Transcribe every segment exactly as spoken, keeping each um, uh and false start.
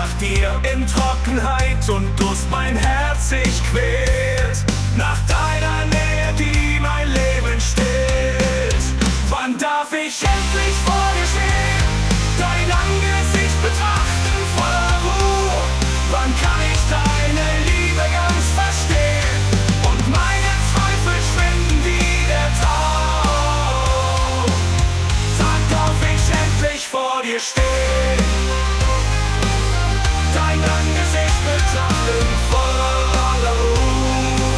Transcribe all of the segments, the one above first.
nach dir in Trockenheit und Durst mein Herz sich quält. Nach deiner Nähe, die mein Leben stillt. Wann darf ich endlich vor dir stehen, dein Angesicht betrachten voller Ruhe? Wann kann ich deine Liebe ganz verstehen und meine Zweifel schwinden wie der Tau? Dann darf ich endlich vor dir stehen, dein Angesicht betrachten voller Ruhe.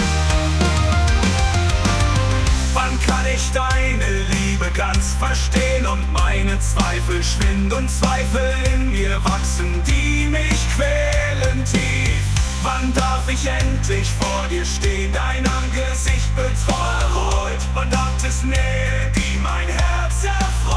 Wann kann ich deine Liebe ganz verstehen und meine Zweifel schwinden, Zweifel in mir wachsen, die mich quälen tief? Wann darf ich endlich vor dir stehen, dein Angesicht betreuet und Gottes Nähe, die mein Herz erfreut?